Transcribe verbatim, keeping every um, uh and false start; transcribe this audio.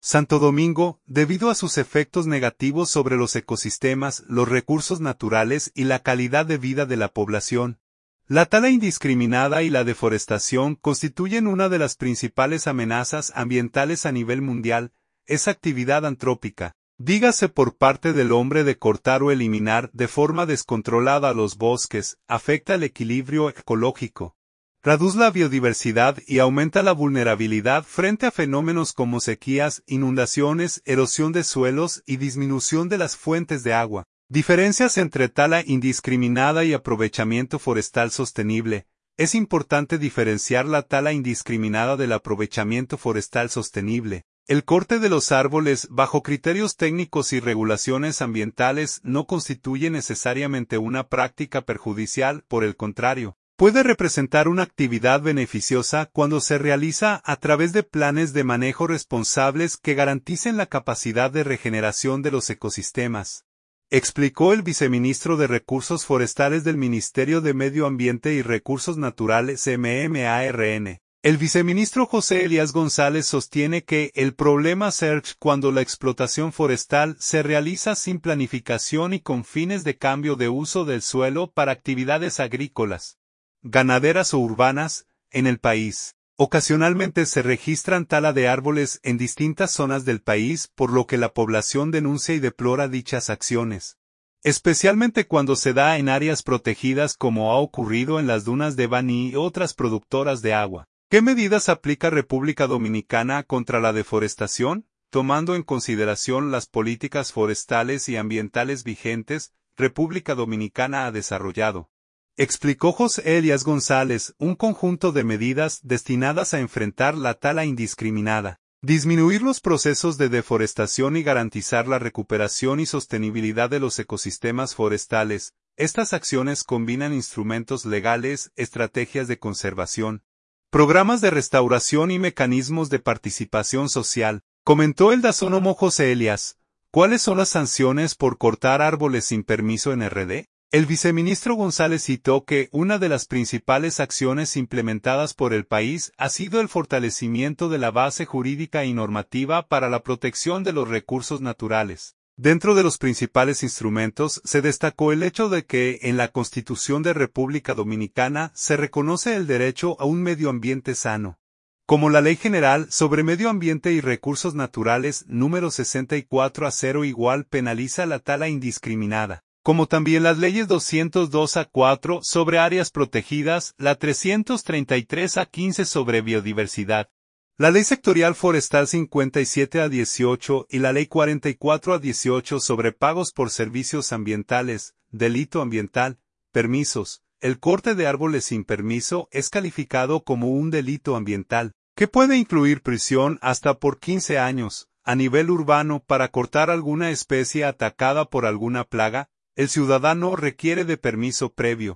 Santo Domingo, debido a sus efectos negativos sobre los ecosistemas, los recursos naturales y la calidad de vida de la población. La tala indiscriminada y la deforestación constituyen una de las principales amenazas ambientales a nivel mundial. Esa actividad antrópica, dígase por parte del hombre de cortar o eliminar de forma descontrolada los bosques, afecta el equilibrio ecológico, reduce la biodiversidad y aumenta la vulnerabilidad frente a fenómenos como sequías, inundaciones, erosión de suelos y disminución de las fuentes de agua. Diferencias entre tala indiscriminada y aprovechamiento forestal sostenible. Es importante diferenciar la tala indiscriminada del aprovechamiento forestal sostenible. El corte de los árboles bajo criterios técnicos y regulaciones ambientales no constituye necesariamente una práctica perjudicial, por el contrario, puede representar una actividad beneficiosa cuando se realiza a través de planes de manejo responsables que garanticen la capacidad de regeneración de los ecosistemas, explicó el viceministro de Recursos Forestales del Ministerio de Medio Ambiente y Recursos Naturales M M A R N. El viceministro José Elías González sostiene que el problema surge cuando la explotación forestal se realiza sin planificación y con fines de cambio de uso del suelo para actividades agrícolas, ganaderas o urbanas, en el país. Ocasionalmente se registran tala de árboles en distintas zonas del país, por lo que la población denuncia y deplora dichas acciones, especialmente cuando se da en áreas protegidas como ha ocurrido en las dunas de Baní y otras productoras de agua. ¿Qué medidas aplica República Dominicana contra la deforestación? Tomando en consideración las políticas forestales y ambientales vigentes, República Dominicana ha desarrollado, explicó José Elías González, un conjunto de medidas destinadas a enfrentar la tala indiscriminada, disminuir los procesos de deforestación y garantizar la recuperación y sostenibilidad de los ecosistemas forestales. Estas acciones combinan instrumentos legales, estrategias de conservación, programas de restauración y mecanismos de participación social, comentó el dazónomo José Elías. ¿Cuáles son las sanciones por cortar árboles sin permiso en R D? El viceministro González citó que una de las principales acciones implementadas por el país ha sido el fortalecimiento de la base jurídica y normativa para la protección de los recursos naturales. Dentro de los principales instrumentos se destacó el hecho de que en la Constitución de República Dominicana se reconoce el derecho a un medio ambiente sano, como la Ley General sobre Medio Ambiente y Recursos Naturales número sesenta y cuatro a cero igual penaliza la tala indiscriminada, como también las leyes doscientos dos a cuatro sobre áreas protegidas, la trescientos treinta y tres a quince sobre biodiversidad, la Ley Sectorial Forestal cincuenta y siete a dieciocho y la Ley cuarenta y cuatro a dieciocho sobre pagos por servicios ambientales, delito ambiental, permisos. El corte de árboles sin permiso es calificado como un delito ambiental, que puede incluir prisión hasta por quince años. A nivel urbano, para cortar alguna especie atacada por alguna plaga, el ciudadano requiere de permiso previo,